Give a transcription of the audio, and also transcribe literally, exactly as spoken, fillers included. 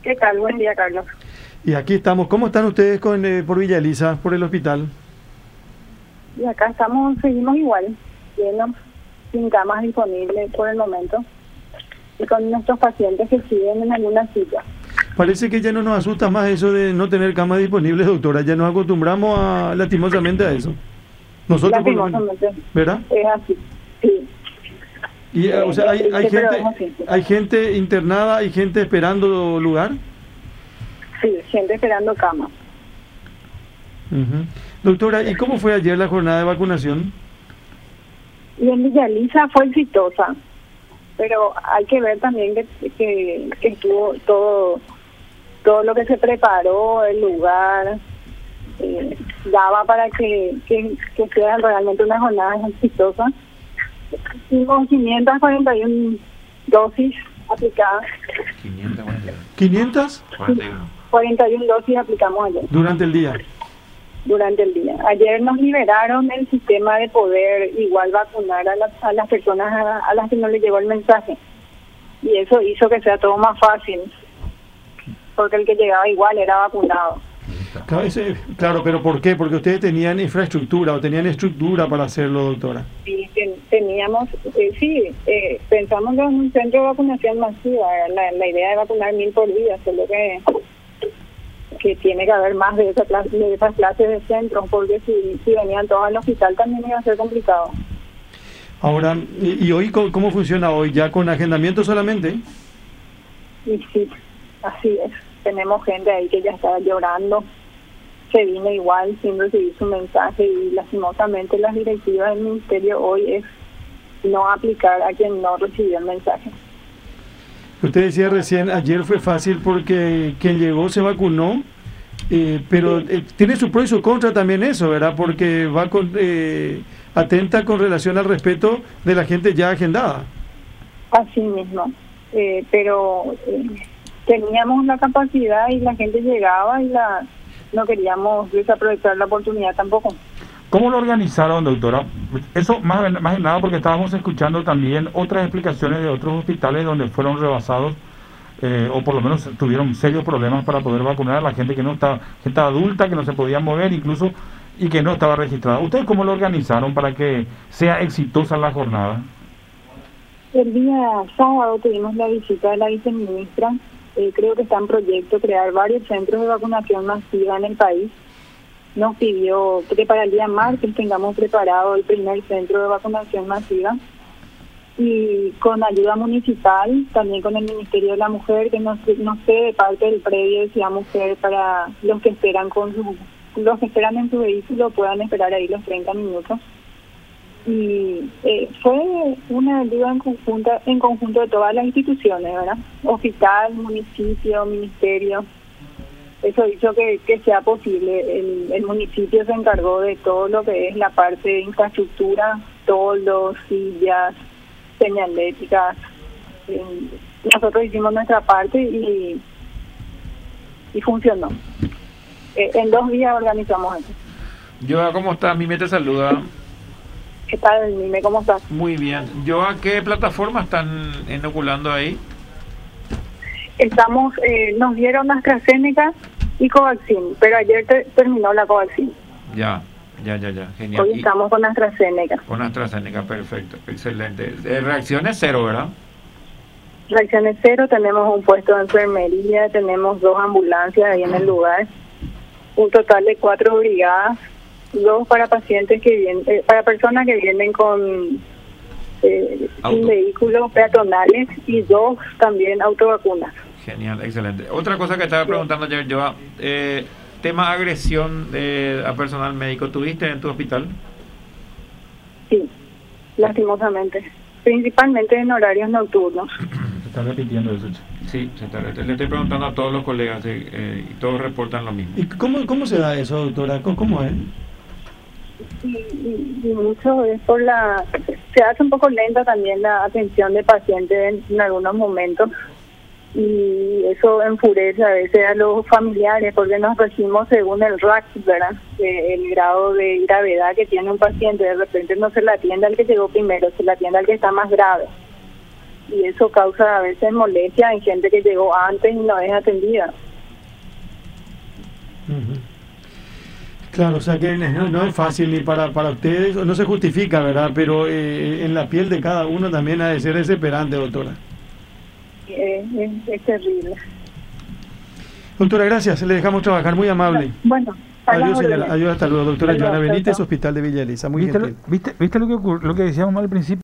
¿Qué tal? Buen día, Carlos. Y aquí estamos. ¿Cómo están ustedes con eh, por Villa Elisa, por el hospital? Y acá estamos, seguimos igual, llenos, sin camas disponibles por el momento, y con nuestros pacientes que siguen en alguna silla. Parece que ya no nos asusta más eso de no tener camas disponibles, doctora. Ya nos acostumbramos a, lastimosamente a eso. Nosotros, Lastimosamente. ¿verdad? Es así, sí. Y, eh, o sea, hay, hay, sí, gente, hay gente internada, hay gente esperando lugar. Sí, gente esperando cama. Uh-huh. Doctora, ¿y cómo fue ayer la jornada de vacunación? Y en Villa Elisa fue exitosa, pero hay que ver también que, que, que estuvo todo, todo lo que se preparó, el lugar, eh, daba para que, que, que sea realmente una jornada exitosa. Hicimos quinientas cuarenta y una dosis aplicadas. ¿quinientas? cuarenta y una dosis aplicamos ayer. Durante el día. Durante el día. Ayer nos liberaron el sistema de poder igual vacunar a las, a las personas a, a las que no les llegó el mensaje. Y eso hizo que sea todo más fácil. Porque el que llegaba igual era vacunado. Claro, pero ¿por qué? Porque ustedes tenían infraestructura o tenían estructura para hacerlo, doctora. Sí, ten, teníamos, eh, sí, eh, pensamos en un centro de vacunación masiva. La, la idea de vacunar mil por día, solo que que tiene que haber más de, esa clase, de esas clases de centros, porque si, si venían todos al hospital también iba a ser complicado. Ahora, ¿y, y hoy cómo funciona hoy? ¿Ya con agendamiento solamente? Y sí, así es. Tenemos gente ahí que ya está llorando, que vino igual sin recibir su mensaje, y lastimosamente las directivas del ministerio hoy es no aplicar a quien no recibió el mensaje. Usted decía recién, ayer fue fácil porque quien llegó se vacunó, eh, pero eh, tiene su pro y su contra también eso, ¿verdad? Porque va con, eh, atenta con relación al respeto de la gente ya agendada. Así mismo, eh, pero eh, teníamos la capacidad y la gente llegaba y la no queríamos desaprovechar la oportunidad tampoco. ¿Cómo lo organizaron, doctora? Eso más, más que nada porque estábamos escuchando también otras explicaciones de otros hospitales donde fueron rebasados eh, o por lo menos tuvieron serios problemas para poder vacunar a la gente que no estaba, gente adulta que no se podía mover incluso y que no estaba registrada. ¿Ustedes cómo lo organizaron para que sea exitosa la jornada? El día sábado tuvimos la visita de la viceministra. Eh, creo que está en proyecto crear varios centros de vacunación masiva en el país. Nos pidió que para el día martes tengamos preparado el primer centro de vacunación masiva, y con ayuda municipal, también con el Ministerio de la Mujer, que nos, nos cede parte del predio de Ciudad Mujer para los que esperan con su, los que esperan en su vehículo puedan esperar ahí los treinta minutos. Y eh, fue una ayuda en conjunto, en conjunto de todas las instituciones, ¿verdad? Hospital, municipio, ministerio. Eso hizo que, que sea posible. El, el municipio se encargó de todo lo que es la parte de infraestructura, toldos, sillas, señaléticas. Eh, nosotros hicimos nuestra parte y, y funcionó. Eh, en dos días organizamos eso. Joa, ¿cómo estás? Mime te saluda. ¿Qué tal, Mime? ¿Cómo estás? Muy bien. Joa, ¿qué plataforma están inoculando ahí? Estamos, eh, nos dieron AstraZeneca y Covaxin, pero ayer te, terminó la Covaxin. Ya, ya, ya, ya, genial. Hoy estamos con AstraZeneca. Con AstraZeneca, perfecto, excelente. Eh, reacciones cero, ¿verdad? Reacciones cero, tenemos un puesto de enfermería, tenemos dos ambulancias ahí en el lugar, un total de cuatro brigadas, dos para pacientes que vienen, eh, para personas que vienen con eh, sin vehículos peatonales y dos también autovacunas. Genial, excelente. Otra cosa que estaba preguntando ayer, Joa, eh, tema agresión de, a personal médico, ¿tuviste en tu hospital? Sí, lastimosamente, principalmente en horarios nocturnos. Se está repitiendo eso. Sí, se está repitiendo. Le estoy preguntando a todos los colegas eh, eh, y todos reportan lo mismo. ¿Y cómo, cómo se da eso, doctora? ¿Cómo, cómo es? Y, y, y mucho es por la... Se hace un poco lenta también la atención de pacientes en, en algunos momentos, y eso enfurece a veces a los familiares porque nos regimos según el R A C, ¿verdad? Eh, el grado de gravedad que tiene un paciente. De repente no se le atiende al que llegó primero, se le atiende al que está más grave. y eso causa a veces molestia en gente que llegó antes y no es atendida. Uh-huh. Claro, o sea que no, no es fácil ni para, para ustedes, no se justifica, ¿verdad? Pero eh, en la piel de cada uno también ha de ser desesperante, doctora. Es, es, es terrible. Doctora, gracias, le dejamos trabajar, muy amable. Bueno, adiós, señora, adiós, hasta luego. Doctora Adiós, Joana Benítez, chao. Hospital de Villa Elisa, muy ¿Viste, gentil. lo, ¿viste, ¿Viste lo que ocurre, lo que decíamos al principio?